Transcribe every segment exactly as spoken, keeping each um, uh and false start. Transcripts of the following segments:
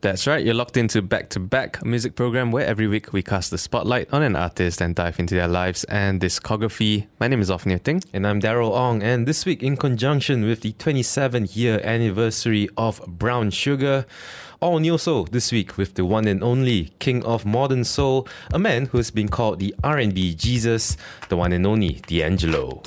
That's right, you're locked into Back to Back, a music program where every week we cast the spotlight on an artist and dive into their lives and discography. My name is Ophnia Ting. And I'm Daryl Ong, and this week in conjunction with the twenty-seventh year anniversary of Brown Sugar, all new soul this week with the one and only King of Modern Soul, a man who has been called the R and B Jesus, the one and only D'Angelo.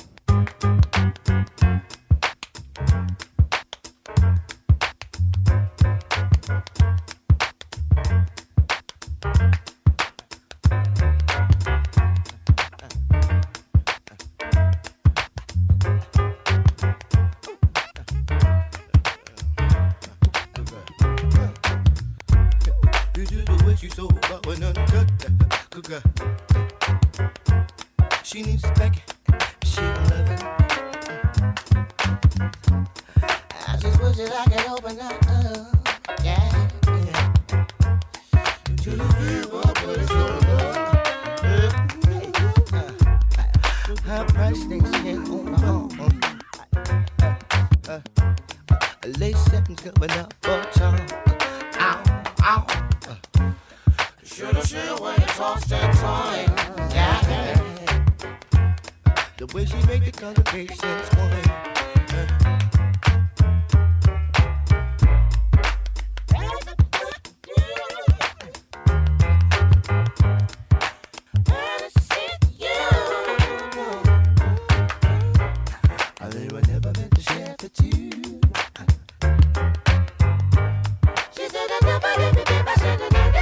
She needs to back it, she love it. I just wish that I could open up, uh, yeah, yeah. To the river, but it's over. Her price things can't on my own. Uh, uh, late seconds coming up for time. Ow, ow. Uh, Shoulda, shoulda, when you toss that time, yeah, yeah. The way she make the congregation sway. They were never meant to share for two. She said I never let me be my son another.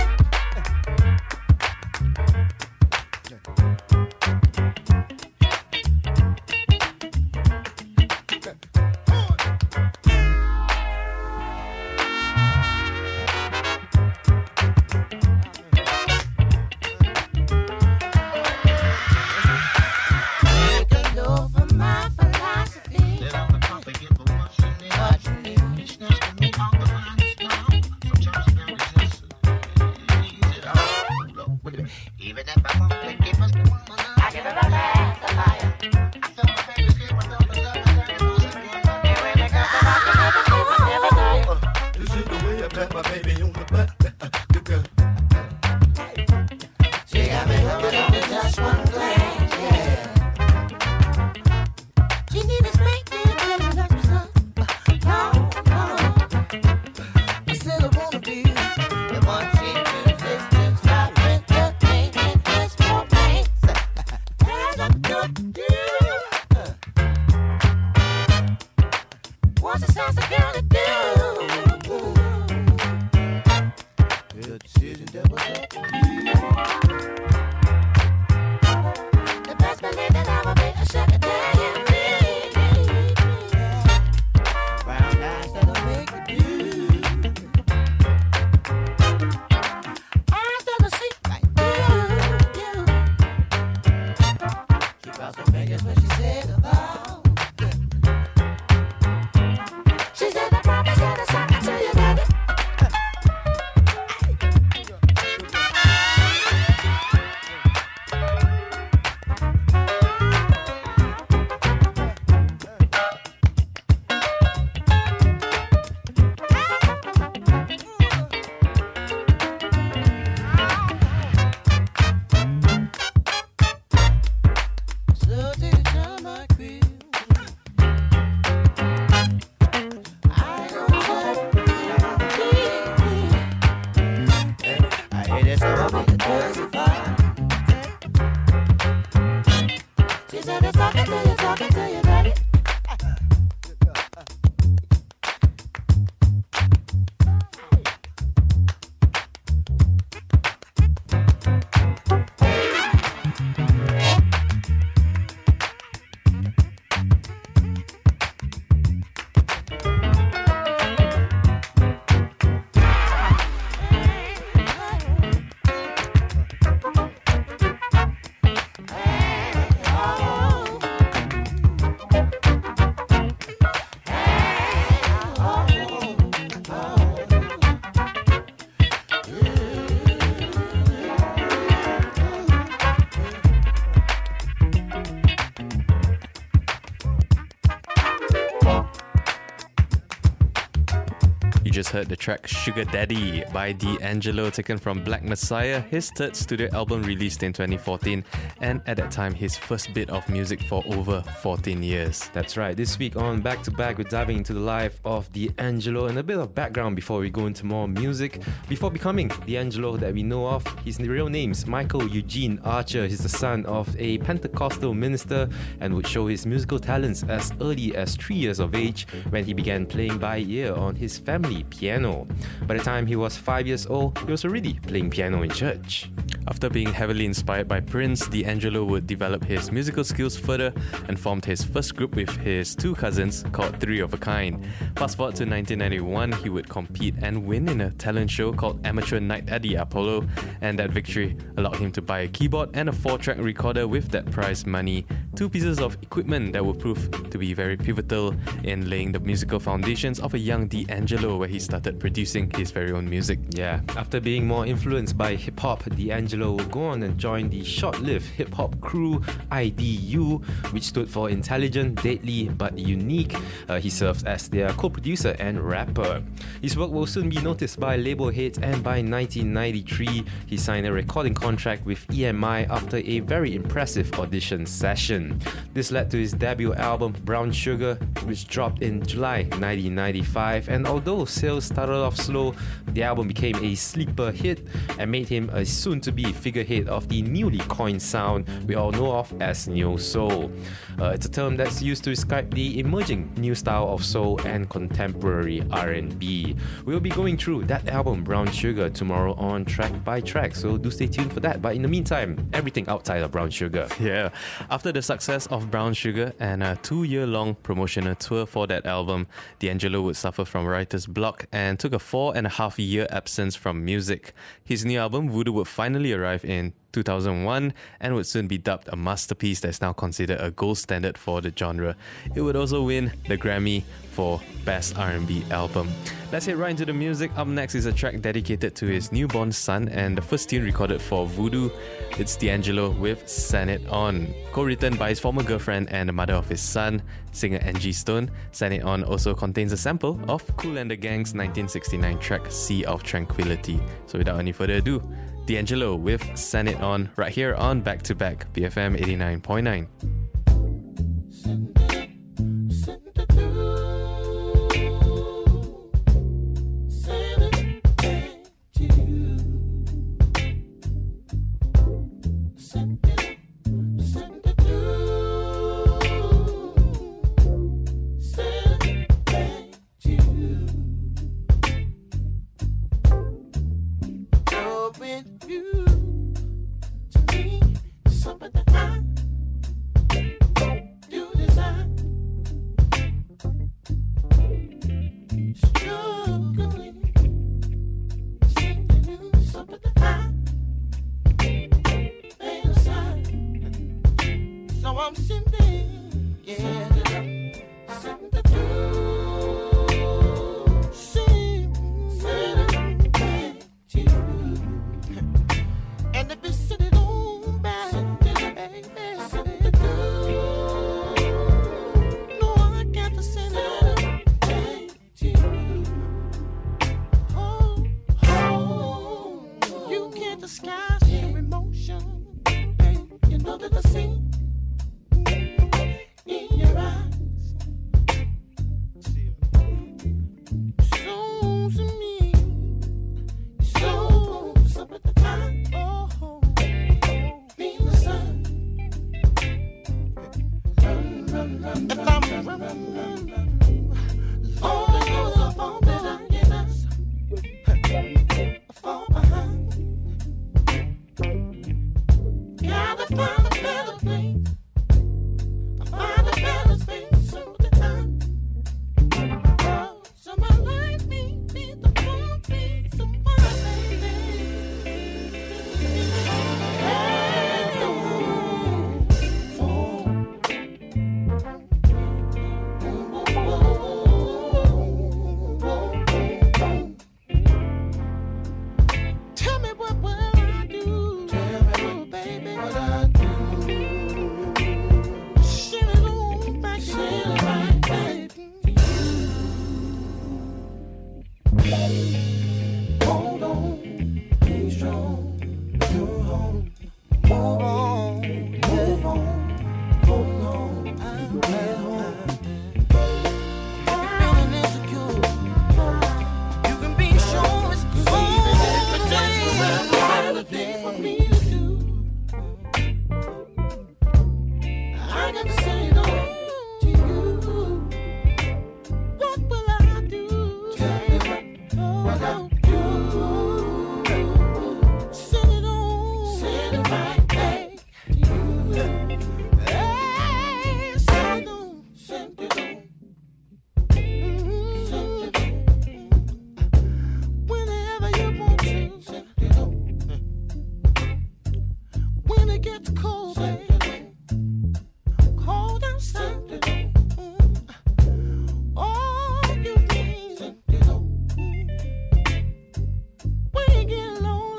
heard the track Sugar Daddy by D'Angelo, taken from Black Messiah, his third studio album released in twenty fourteen, and at that time his first bit of music for over fourteen years. That's right. This week on Back to Back, we're diving into the life of D'Angelo and a bit of background before we go into more music. Before becoming D'Angelo that we know of, his real name's Michael Eugene Archer. He's the son of a Pentecostal minister and would show his musical talents as early as three years of age when he began playing by ear on his family piano. By the time he was five years old, he was already playing piano in church. After being heavily inspired by Prince, D'Angelo would develop his musical skills further and formed his first group with his two cousins called Three of a Kind. Fast forward to nineteen ninety-one, he would compete and win in a talent show called Amateur Night at the Apollo, and that victory allowed him to buy a keyboard and a four-track recorder with that prize money, two pieces of equipment that would prove to be very pivotal in laying the musical foundations of a young D'Angelo, where he started producing his very own music. Yeah, after being more influenced by hip-hop, D'Angelo will go on and join the short-lived hip-hop crew I D U, which stood for Intelligent, Deadly but Unique. Uh, he serves as their co-producer and rapper. His work will soon be noticed by label heads, and by nineteen ninety-three, he signed a recording contract with E M I after a very impressive audition session. This led to his debut album Brown Sugar, which dropped in July nineteen ninety-five, and although sales started off slow, the album became a sleeper hit and made him a soon-to-be figurehead of the newly coined sound we all know of as Neo Soul. Uh, it's a term that's used to describe the emerging new style of soul and contemporary R and B. We'll be going through that album Brown Sugar tomorrow on Track by Track, so do stay tuned for that. But in the meantime, everything outside of Brown Sugar. Yeah, after the success of Brown Sugar and a two-year-long promotional tour for that album, D'Angelo would suffer from writer's block and took a four and a half year absence from music. His new album Voodoo would finally arrive in two thousand one and would soon be dubbed a masterpiece that's now considered a gold standard for the genre. It would also win the Grammy for Best R and B Album. Let's head right into the music. Up next is a track dedicated to his newborn son and the first tune recorded for Voodoo. It's D'Angelo with Send It On, co-written by his former girlfriend and the mother of his son, singer Angie Stone. Send It On also contains a sample of Kool and the Gang's nineteen sixty-nine track Sea of Tranquility. So without any further ado, D'Angelo with Send It On right here on Back to Back, B F M eighty-nine point nine.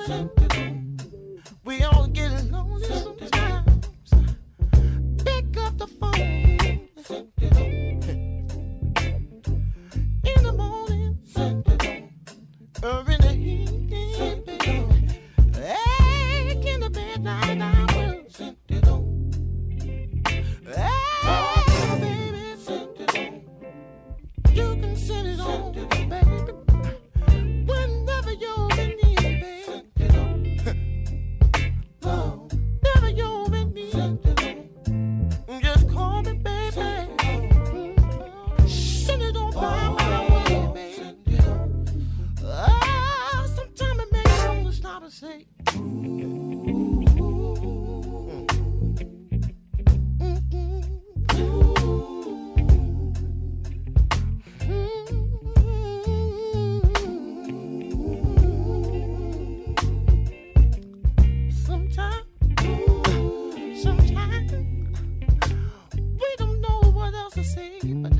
We all get lonely sometimes. Pick up the phone in the morning or in the evening. Egg in the bed night I will. Hey, baby, you can send it on, baby. Whenever you're in need, baby. Whenever you're in need, just call me, baby. Send it on by my way, baby. Ah, sometimes it makes me want to stop and say, sometimes, sometimes we don't know what else to say, but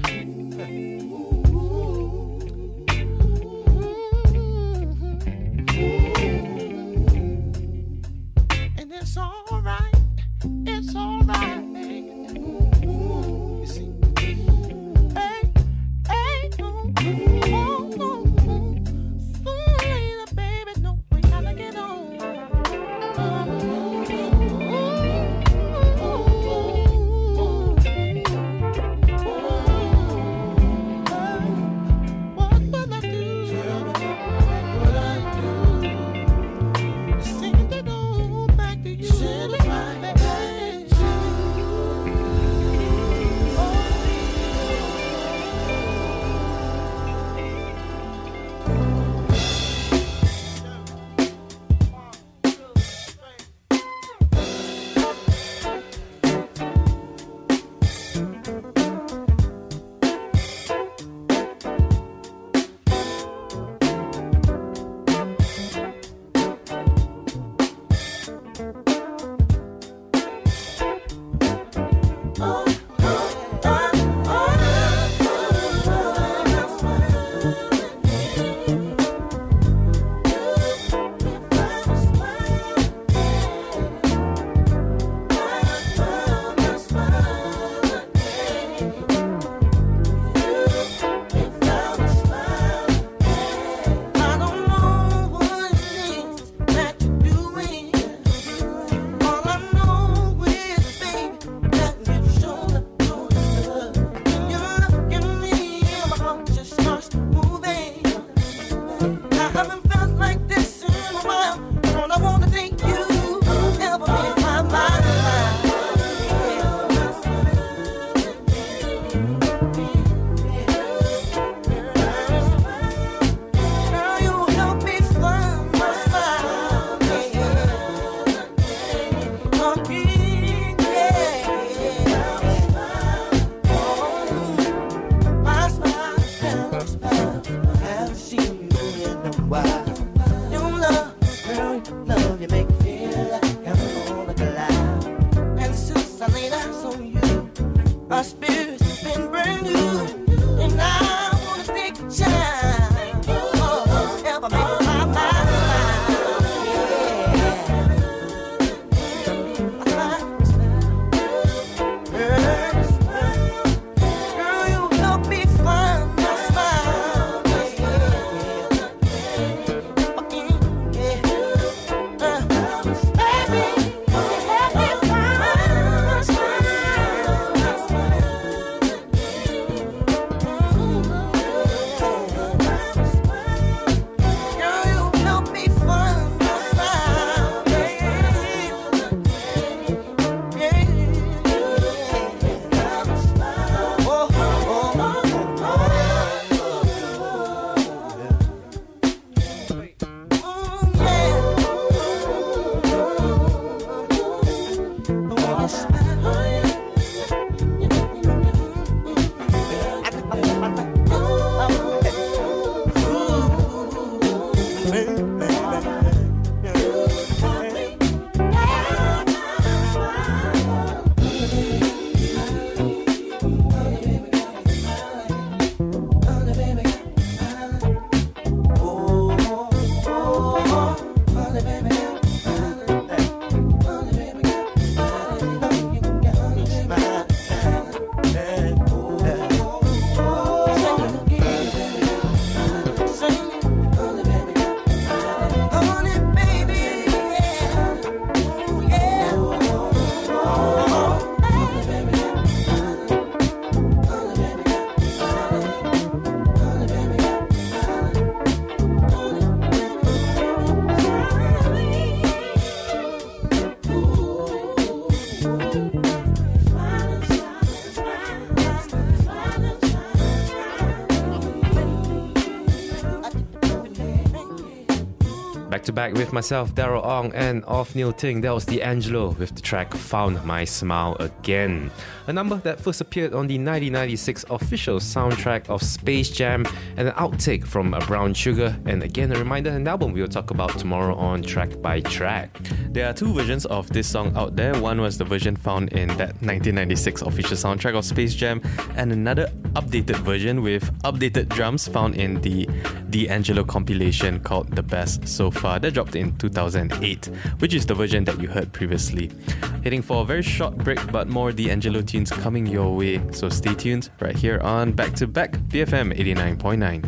Back to back with myself, Daryl Ong, and off Neil Ting. That was D'Angelo with the track Found My Smile Again. A number that first appeared on the nineteen ninety-six official soundtrack of Space Jam, and an outtake from a Brown Sugar. And again, a reminder, an album we'll talk about tomorrow on Track by Track. There are two versions of this song out there. One was the version found in that nineteen ninety-six official soundtrack of Space Jam, and another updated version with updated drums found in the D'Angelo compilation called The Best So Far, that dropped in two thousand eight, which is the version that you heard previously. Heading for a very short break, but more D'Angelo tunes coming your way, so stay tuned right here on Back to Back, B F M eighty-nine point nine.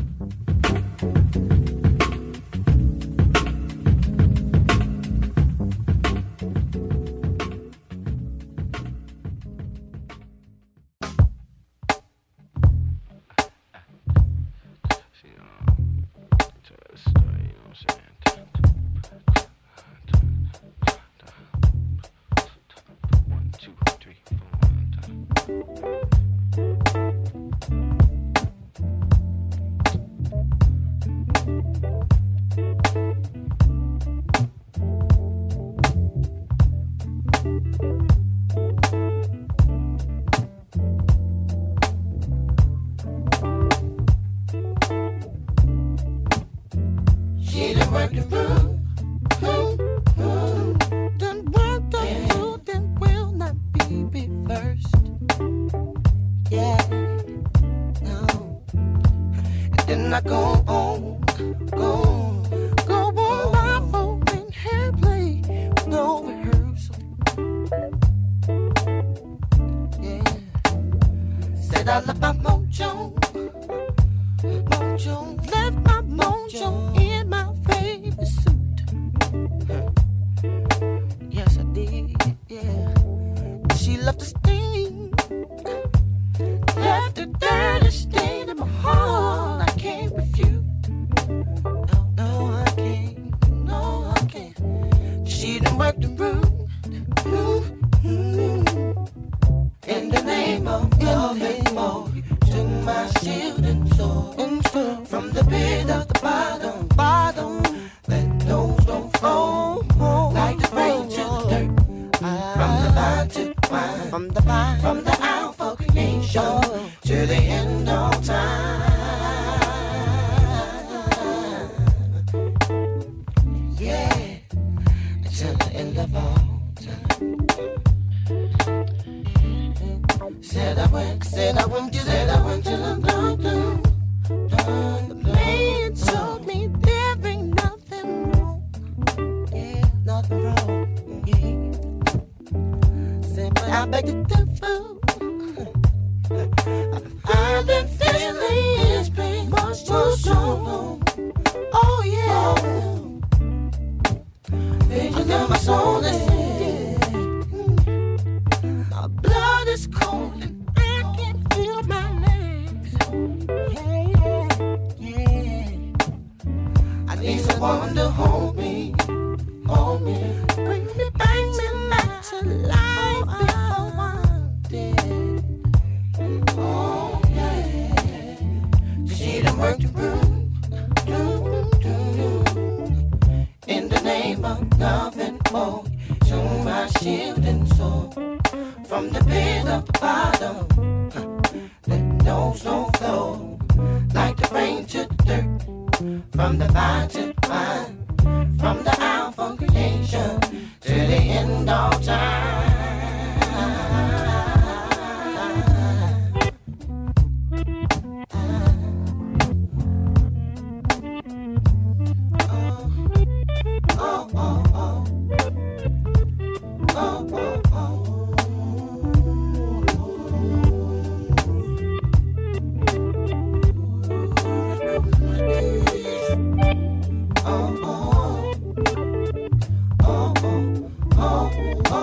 Oh,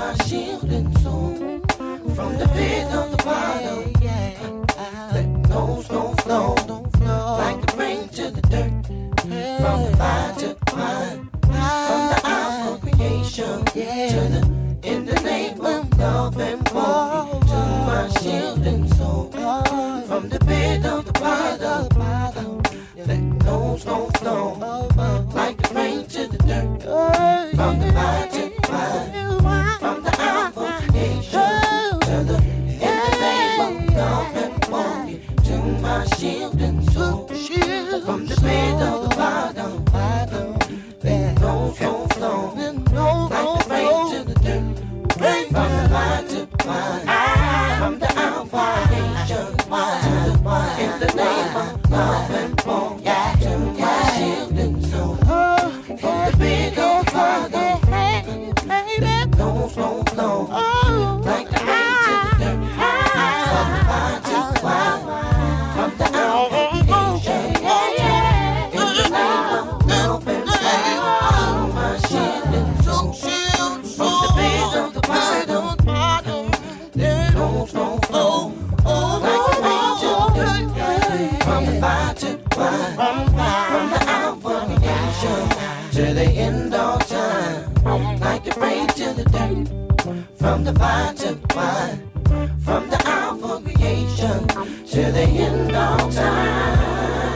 my shield and soul. From the pit of the bottom, let no snow flow, like the rain to the dirt. From the fire to the wine, from the hour of creation to the in the name of love and war, to my shield and soul. From the pit of the bottom, let no snow flow, like the rain to the dirt. From the fire to the wine, from the hour of creation to the in the name of love and war, to my shield and soul. From the pit of the bottom, let no snow flow, like the rain to the dirt. From the fire to the wine, from the hour of creation to the in the name of love and war, to my shield and soul. From the pit of the bottom, let no snow flow, like the rain to the dirt. From the fire to the wine, from the hour of creation in the name of love and war, to my shield and soul. From the pit of the bottom, let no snow flow, like the rain to the dirt. From the fire to the wine, from the hour of creation to the end of time, like the rain to the dirt. From the fire to the wine, from the hour of creation to the end of time.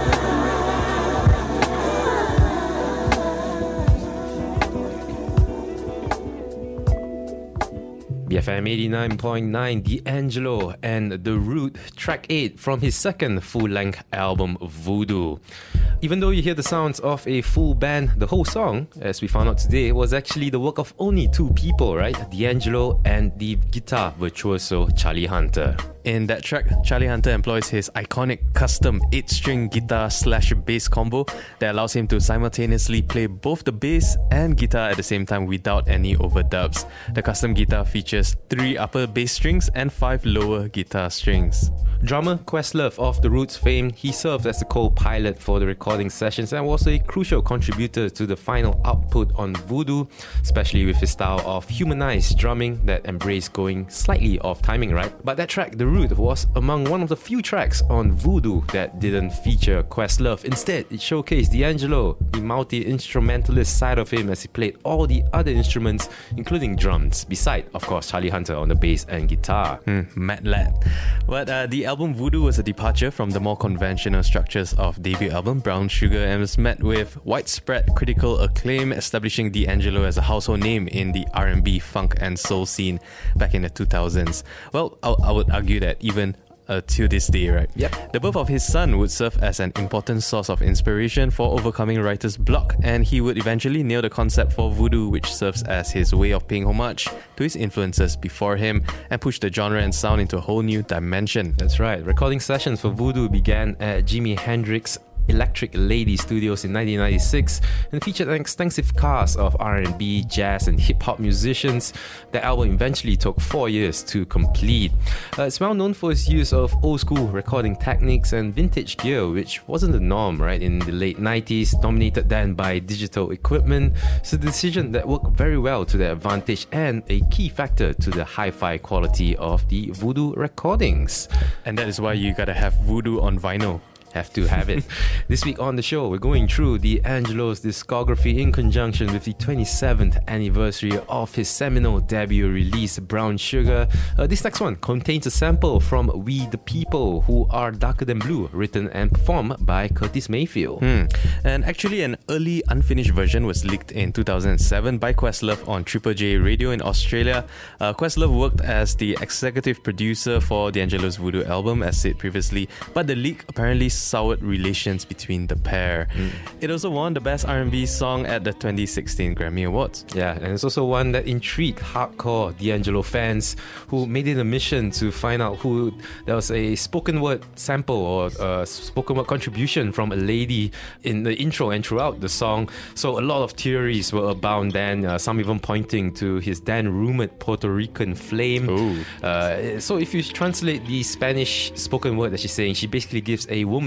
B F M eighty-nine point nine, D'Angelo and The Root, track eight from his second full-length album, Voodoo. Even though you hear the sounds of a full band, the whole song, as we found out today, was actually the work of only two people, right? D'Angelo and the guitar virtuoso Charlie Hunter. In that track, Charlie Hunter employs his iconic custom eight-string guitar slash bass combo that allows him to simultaneously play both the bass and guitar at the same time without any overdubs. The custom guitar features three upper bass strings and five lower guitar strings. Drummer Questlove of The Roots fame, he served as the co-pilot for the recording sessions and was a crucial contributor to the final output on Voodoo, especially with his style of humanized drumming that embraced going slightly off timing, right? But that track, The Root, was among one of the few tracks on Voodoo that didn't feature Questlove. Instead, it showcased D'Angelo, the multi-instrumentalist side of him, as he played all the other instruments, including drums, beside, of course, Charlie Hunter on the bass and guitar. Hmm, mad lad. But uh, the album Voodoo was a departure from the more conventional structures of debut album Brown Sugar and was met with widespread critical acclaim, establishing D'Angelo as a household name in the R and B, funk and soul scene back in the two thousands. Well, I, I would argue that even Uh, to this day, right? Yep. The birth of his son would serve as an important source of inspiration for overcoming writer's block, and he would eventually nail the concept for Voodoo, which serves as his way of paying homage to his influences before him and push the genre and sound into a whole new dimension. That's right. Recording sessions for Voodoo began at Jimi Hendrix Electric Lady Studios in nineteen ninety-six and featured an extensive cast of R and B, jazz and hip-hop musicians. The album eventually took four years to complete. Uh, it's well known for its use of old-school recording techniques and vintage gear, which wasn't the norm, right, in the late nineties, dominated then by digital equipment. It's a decision that worked very well to their advantage and a key factor to the hi-fi quality of the Voodoo recordings. And that is why you gotta have Voodoo on vinyl. Have to have it. This week on the show, we're going through D'Angelo's discography in conjunction with the twenty-seventh anniversary of his seminal debut release, Brown Sugar. Uh, this next one contains a sample from We the People, who are Darker Than Blue, written and performed by Curtis Mayfield. Hmm. And actually, an early unfinished version was leaked in two thousand seven by Questlove on Triple J Radio in Australia. Uh, Questlove worked as the executive producer for D'Angelo's Voodoo album, as said previously, but the leak apparently soured relations between the pair. Mm. It also won the Best R and B Song at the twenty sixteen Grammy Awards. Yeah, and it's also one that intrigued hardcore D'Angelo fans who made it a mission to find out who there was a spoken word sample or a spoken word contribution from a lady in the intro and throughout the song. So a lot of theories were abound then, uh, some even pointing to his then rumored Puerto Rican flame. Uh, so if you translate the Spanish spoken word that she's saying, she basically gives a woman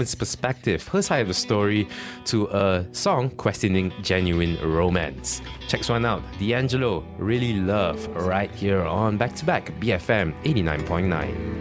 woman's perspective, her side of the story, to a song questioning genuine romance. Check this one out. D'Angelo, Really Love, right here on Back to Back, B F M eighty-nine point nine.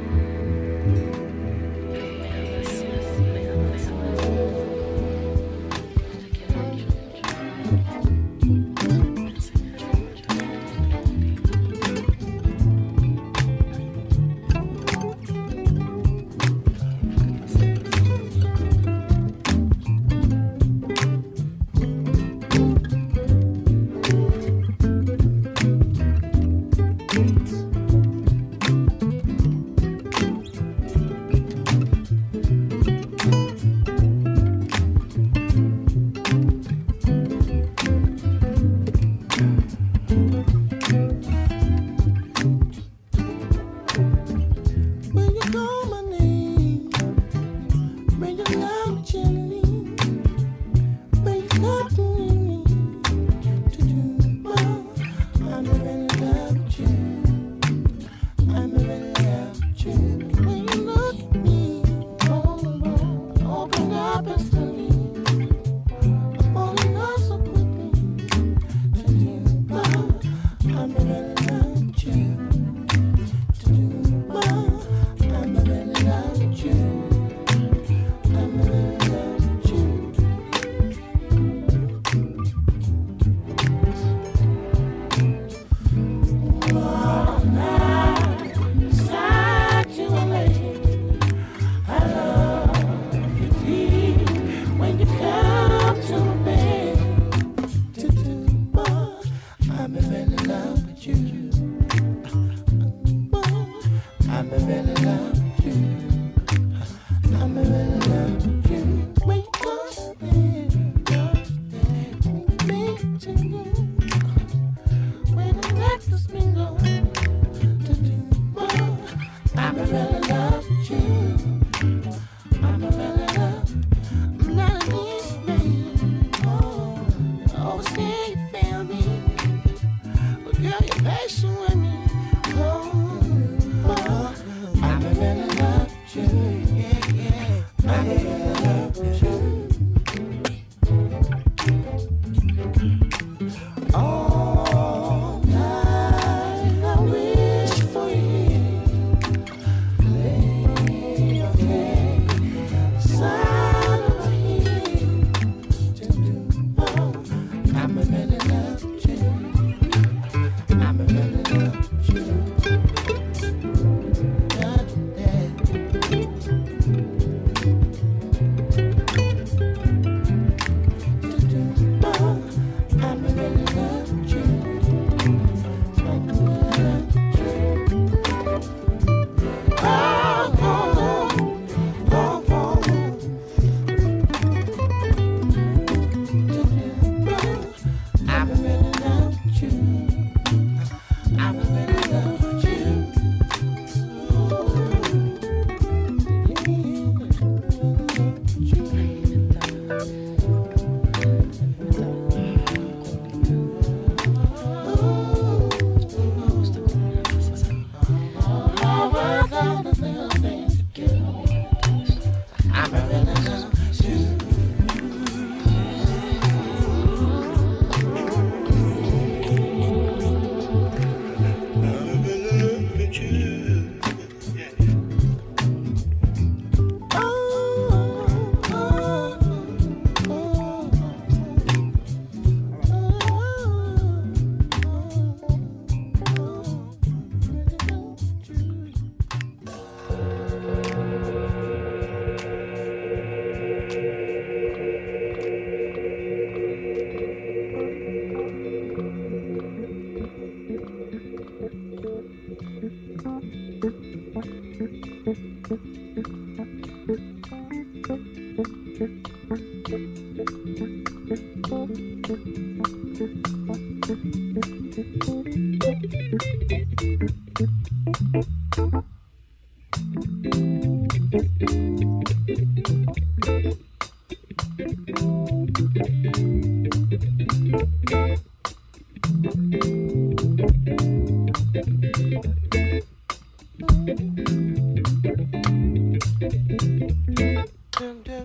Dun, dun.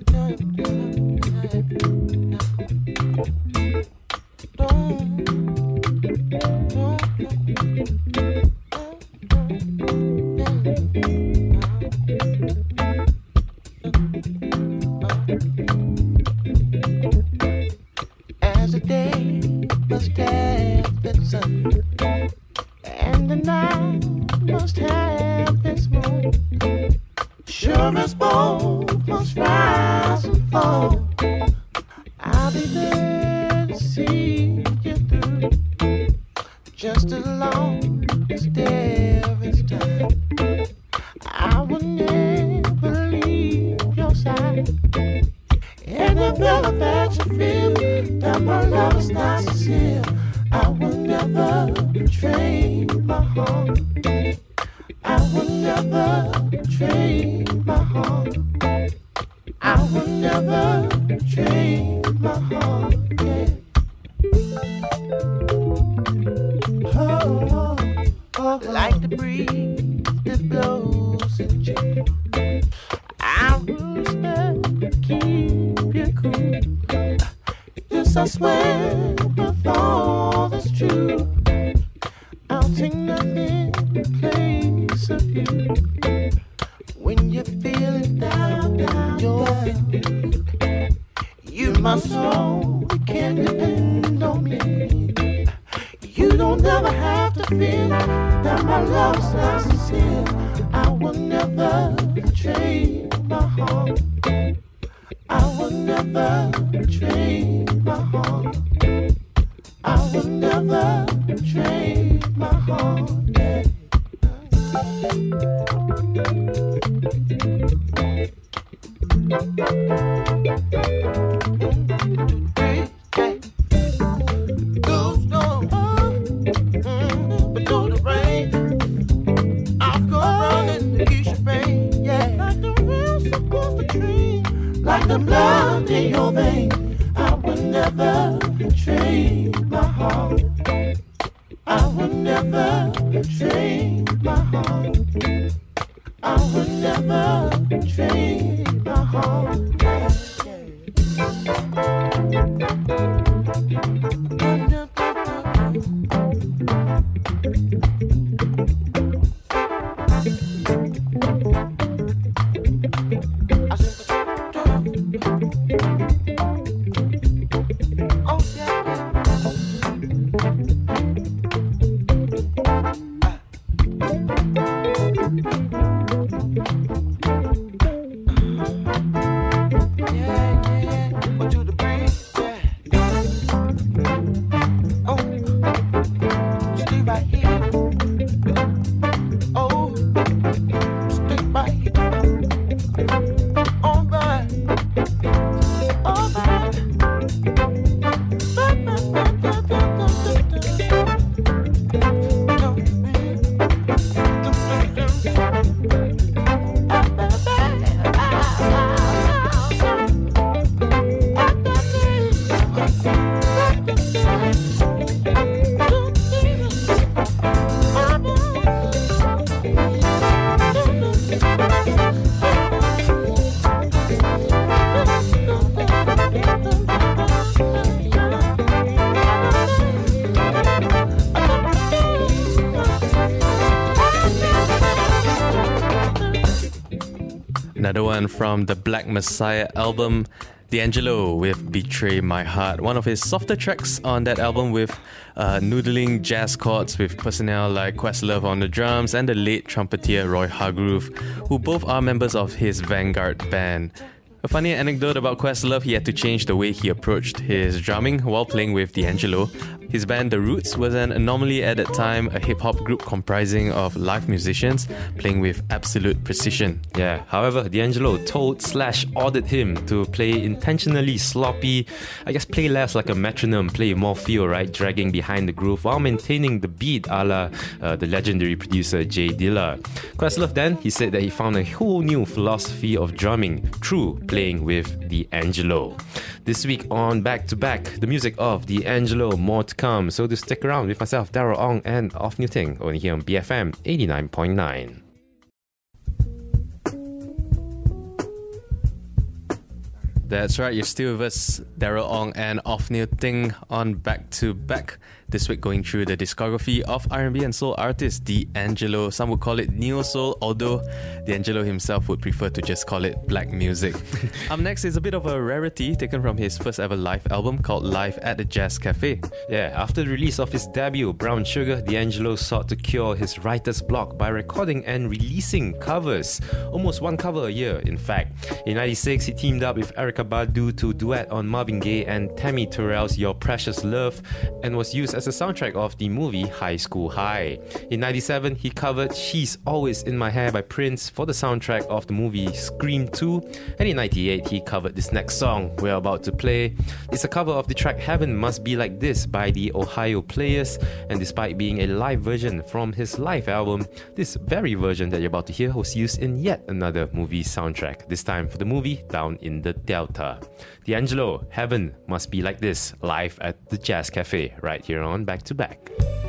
night must have its moon. Sure as both must rise and fall. I'll be there to see you through, just as long as there is time. I will never leave your side. And the fella that you feel that my love is not sincere, I will never betray my heart. I will never betray my heart. I will never betray my heart. Yeah. Oh, oh, oh, like the breeze that blows in June, I will respect, keep you cool. Yes, I swear, with all that's true, I'll take nothing in place of you. When you're feeling down, down, you're feeling, you must know you can depend on me. You don't ever have to feel that my love's not sincere. I will never betray my heart. I will never betray my heart. I will never betray my heart. Yeah. Those storms, but through the rain, I'll go running to ease your pain. Yeah, like the rain supposed to dream, like the blood in your vein. I will never betray my heart. I will never betray my heart. I will never betray my heart. Yeah, Another one from the Black Messiah album, D'Angelo with Betray My Heart. One of his softer tracks on that album with uh, noodling jazz chords with personnel like Questlove on the drums and the late trumpeter Roy Hargrove, who both are members of his Vanguard band. A funny anecdote about Questlove, he had to change the way he approached his drumming while playing with D'Angelo. His band The Roots was an anomaly at that time, a hip-hop group comprising of live musicians playing with absolute precision. Yeah, however, D'Angelo told slash ordered him to play intentionally sloppy, I guess play less like a metronome, play more feel, right, dragging behind the groove while maintaining the beat a la uh, the legendary producer Jay Dilla. Questlove then, he said that he found a whole new philosophy of drumming through playing with D'Angelo. This week on Back to Back, the music of D'Angelo, more to come. So to stick around with myself, Daryl Ong, and Off New Thing, only here on B F M eighty-nine point nine. That's right, you're still with us, Daryl Ong and Off New Thing on Back to Back. This week going through the discography of R and B and soul artist D'Angelo. Some would call it neo soul, although D'Angelo himself would prefer to just call it black music. Up next is a bit of a rarity taken from his first ever live album called Live at the Jazz Cafe. Yeah, after the release of his debut, Brown Sugar, D'Angelo sought to cure his writer's block by recording and releasing covers. Almost one cover a year, in fact. In ninety-six, he teamed up with Erykah Badu to duet on Marvin Gaye and Tammy Terrell's Your Precious Love and was used as a soundtrack of the movie High School High. In ninety-seven, he covered She's Always in My Hair by Prince for the soundtrack of the movie Scream two, and in ninety-eight, he covered this next song we're about to play. It's a cover of the track Heaven Must Be Like This by the Ohio Players, and despite being a live version from his live album, this very version that you're about to hear was used in yet another movie soundtrack, this time for the movie Down in the Delta. D'Angelo, Heaven Must Be Like This, live at the Jazz Cafe, right here on Back to Back.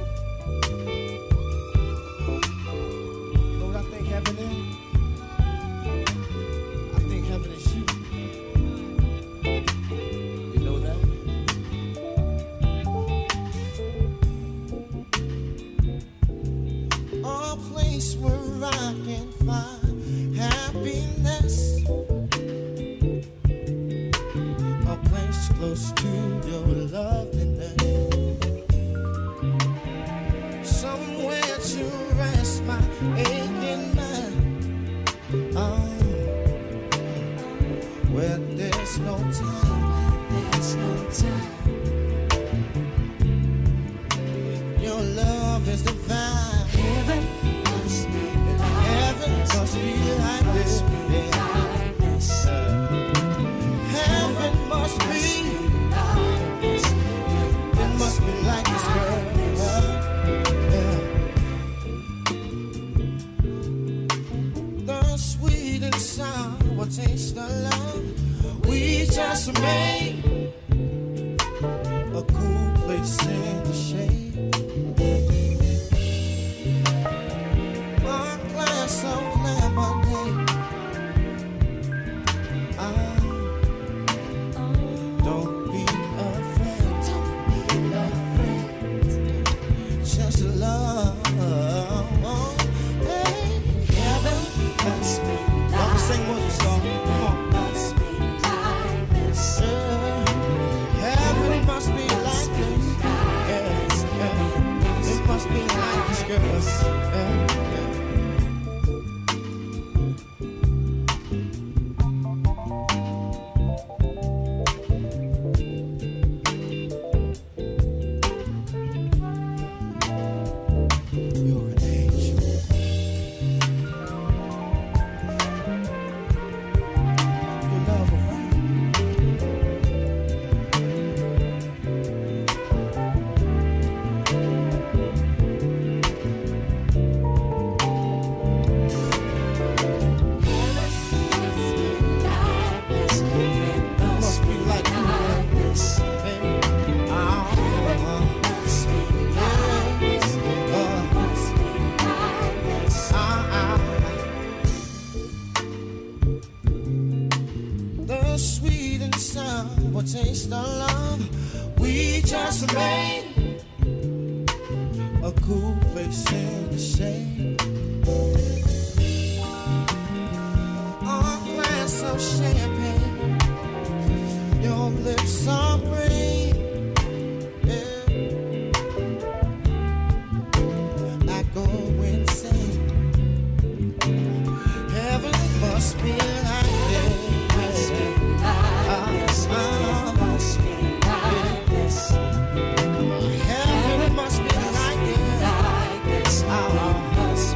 Close to your loveliness, somewhere to rest my aching mind. Oh, where there's no time, there's no time. Your love is divine. Heaven must be like heaven must be like this. Heaven must be. Must be like this girl, yeah. The sweet and sour taste of love we just made, a cool place in the shade, a glass of lemonade. I don't be just love. Hey, heaven must be like this. Y'all sing with us, y'all. Come on. Must be like this. Yeah. Heaven must be like this. Yes, yeah. It must be like this, girl. Yeah, yeah. Taste of love we just made, a cool place in the shade, a glass of champagne, your lips are green, yeah. I go insane. Heaven must be like this. Heaven must be like this.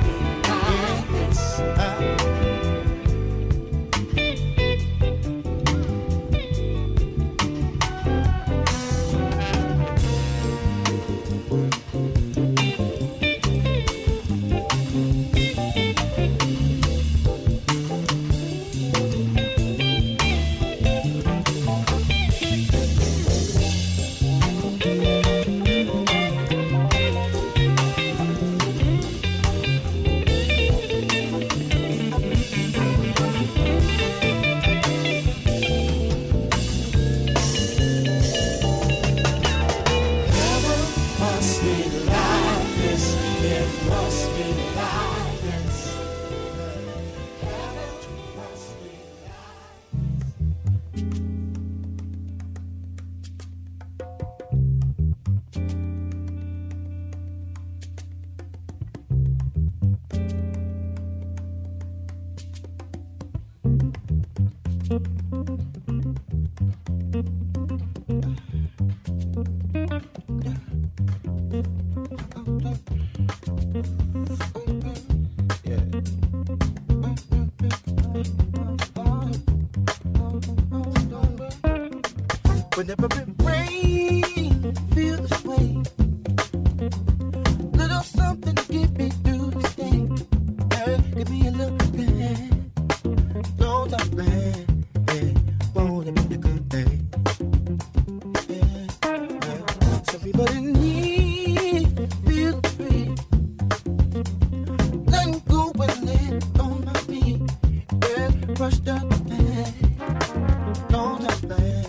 Whenever it rains, feel this way. Little something to get me through this day. Hey, give me a little bit. Don't talk bad. Hey, won't it be a good day? Yeah, yeah. Some people in need feel free. Letting go and let on my feet. Yeah, crushed up the bad. Don't talk bad.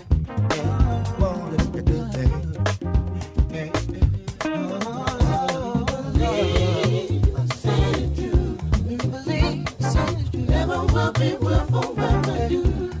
Never will be, will forever do.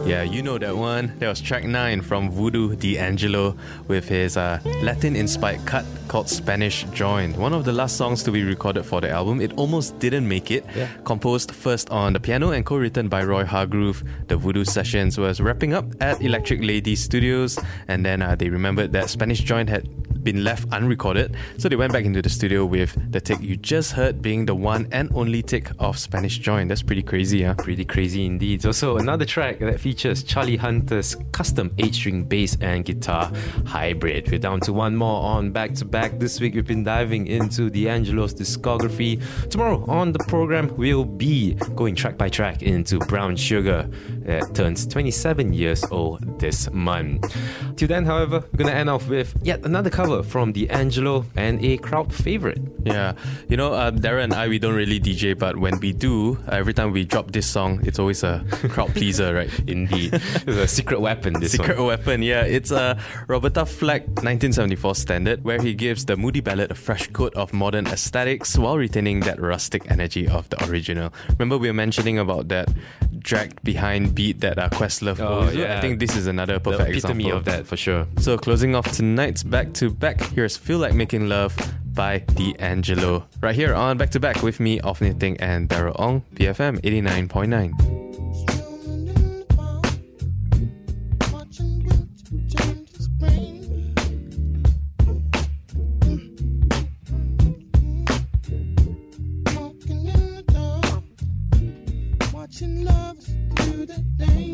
Yeah, you know that one. That was track nine from Voodoo D'Angelo with his uh, Latin-inspired cut called Spanish Joint. One of the last songs to be recorded for the album. It almost didn't make it. Yeah. Composed first on the piano and co-written by Roy Hargrove, the Voodoo Sessions was wrapping up at Electric Lady Studios, and then uh, they remembered that Spanish Joint had been left unrecorded, so they went back into the studio with the take you just heard being the one and only take of Spanish Joint. That's pretty crazy, huh? Pretty crazy indeed. Also, another track that features Charlie Hunter's custom eight-string bass and guitar hybrid. We're down to one more on Back to Back. This week we've been diving into D'Angelo's discography. Tomorrow on the program we'll be going track by track into Brown Sugar. That turns twenty-seven years old this month. Till then, however, we're going to end off with yet another cover from D'Angelo and a crowd favorite. Yeah, you know, uh, Darren and I, we don't really D J, but when we do, uh, every time we drop this song, it's always a crowd pleaser, right? Indeed. It's a secret weapon, this Secret one. weapon, yeah. It's a Roberta Flack nineteen seventy-four standard where he gives the moody ballad a fresh coat of modern aesthetics while retaining that rustic energy of the original. Remember we were mentioning about that dragged behind beat that uh, Questlove Oh, owes? yeah. I think this is another The perfect epitome example of that, for sure. So closing off tonight's Back to Back, here's Feel Like Making Love by D'Angelo. Right here on Back to Back with me, Off Knitting, and Daryl Ong, B F M eighty-nine point nine. Watching lovers do the thing.